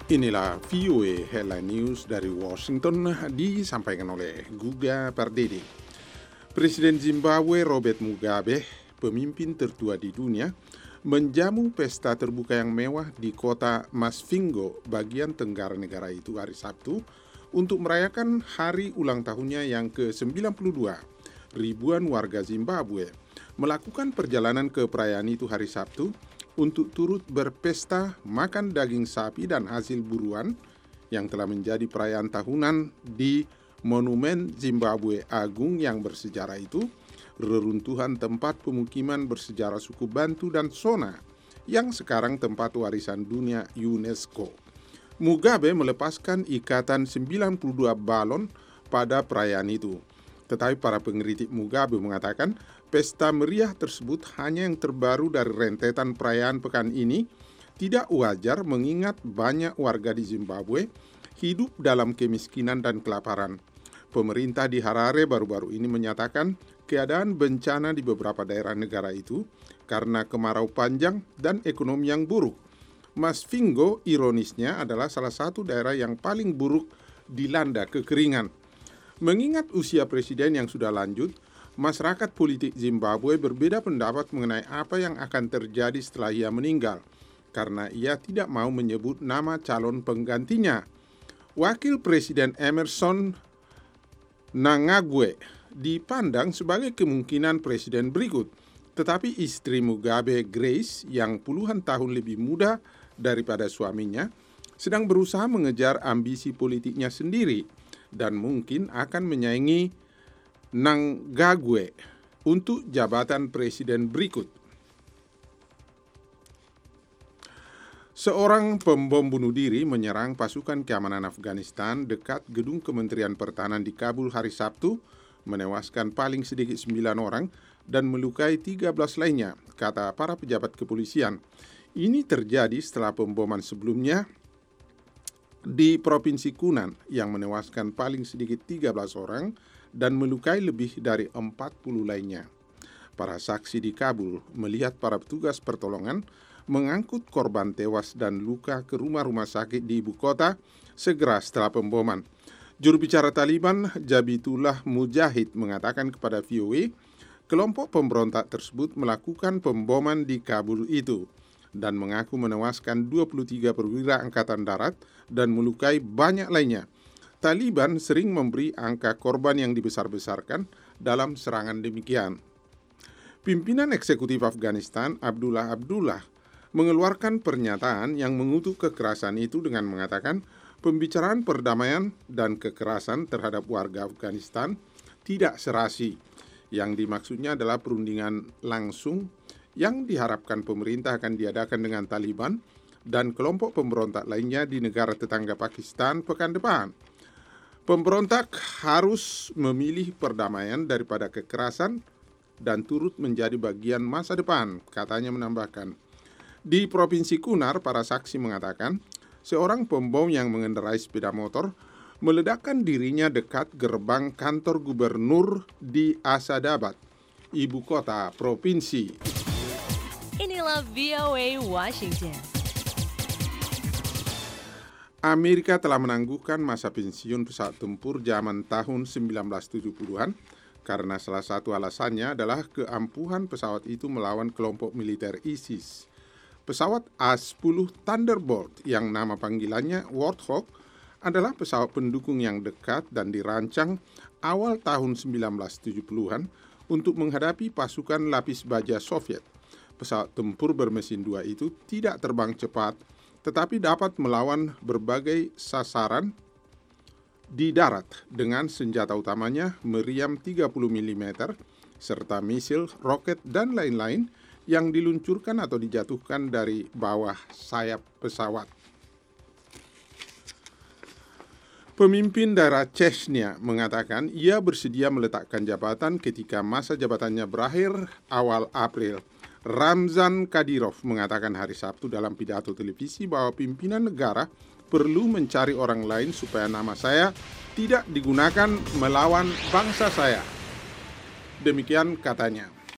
Inilah VOA Headline News dari Washington disampaikan oleh Guga Pardede. Presiden Zimbabwe Robert Mugabe, pemimpin tertua di dunia, menjamu pesta terbuka yang mewah di kota Masvingo, bagian tenggara negara itu hari Sabtu, untuk merayakan hari ulang tahunnya yang ke-92. Ribuan warga Zimbabwe melakukan perjalanan ke perayaan itu hari Sabtu untuk turut berpesta, makan daging sapi dan hasil buruan yang telah menjadi perayaan tahunan di Monumen Zimbabwe Agung yang bersejarah itu, reruntuhan tempat pemukiman bersejarah suku Bantu dan Shona yang sekarang tempat warisan dunia UNESCO. Mugabe melepaskan ikatan 92 balon pada perayaan itu. Tetapi para pengkritik Mugabe mengatakan pesta meriah tersebut hanya yang terbaru dari rentetan perayaan pekan ini, tidak wajar mengingat banyak warga di Zimbabwe hidup dalam kemiskinan dan kelaparan. Pemerintah di Harare baru-baru ini menyatakan keadaan bencana di beberapa daerah negara itu karena kemarau panjang dan ekonomi yang buruk. Masvingo ironisnya adalah salah satu daerah yang paling buruk dilanda kekeringan. Mengingat usia presiden yang sudah lanjut, masyarakat politik Zimbabwe berbeda pendapat mengenai apa yang akan terjadi setelah ia meninggal, karena ia tidak mau menyebut nama calon penggantinya. Wakil Presiden Emmerson Mnangagwa dipandang sebagai kemungkinan presiden berikut, tetapi istri Mugabe, Grace, yang puluhan tahun lebih muda daripada suaminya, sedang berusaha mengejar ambisi politiknya sendiri dan mungkin akan menyaingi Mnangagwa untuk jabatan presiden berikut. Seorang pembom bunuh diri menyerang pasukan keamanan Afghanistan dekat gedung Kementerian Pertahanan di Kabul hari Sabtu, menewaskan paling sedikit 9 orang dan melukai 13 lainnya, kata para pejabat kepolisian. Ini terjadi setelah pemboman sebelumnya di Provinsi Kunan yang menewaskan paling sedikit 13 orang dan melukai lebih dari 40 lainnya. Para saksi di Kabul melihat para petugas pertolongan mengangkut korban tewas dan luka ke rumah-rumah sakit di ibu kota segera setelah pemboman. Juru bicara Taliban, Zabihullah Mujahid, mengatakan kepada VOA, kelompok pemberontak tersebut melakukan pemboman di Kabul itu dan mengaku menewaskan 23 perwira angkatan darat dan melukai banyak lainnya. Taliban sering memberi angka korban yang dibesar-besarkan dalam serangan demikian. Pimpinan eksekutif Afghanistan, Abdullah Abdullah, mengeluarkan pernyataan yang mengutuk kekerasan itu dengan mengatakan pembicaraan perdamaian dan kekerasan terhadap warga Afghanistan tidak serasi. Yang dimaksudnya adalah perundingan langsung yang diharapkan pemerintah akan diadakan dengan Taliban dan kelompok pemberontak lainnya di negara tetangga Pakistan pekan depan. Pemberontak harus memilih perdamaian daripada kekerasan dan turut menjadi bagian masa depan, katanya menambahkan. Di Provinsi Kunar, para saksi mengatakan seorang pembom yang mengendarai sepeda motor meledakkan dirinya dekat gerbang kantor gubernur di Asadabad, ibu kota provinsi. Inilah VOA Washington. Amerika telah menangguhkan masa pensiun pesawat tempur zaman tahun 1970-an karena salah satu alasannya adalah keampuhan pesawat itu melawan kelompok militer ISIS. Pesawat A-10 Thunderbolt yang nama panggilannya Warthog adalah pesawat pendukung yang dekat dan dirancang awal tahun 1970-an untuk menghadapi pasukan lapis baja Soviet. Pesawat tempur bermesin 2 itu tidak terbang cepat, tetapi dapat melawan berbagai sasaran di darat dengan senjata utamanya meriam 30 mm serta misil, roket, dan lain-lain yang diluncurkan atau dijatuhkan dari bawah sayap pesawat. Pemimpin daerah Chechnya mengatakan ia bersedia meletakkan jabatan ketika masa jabatannya berakhir awal April. Ramzan Kadyrov mengatakan hari Sabtu dalam pidato televisi bahwa pimpinan negara perlu mencari orang lain supaya nama saya tidak digunakan melawan bangsa saya. Demikian katanya.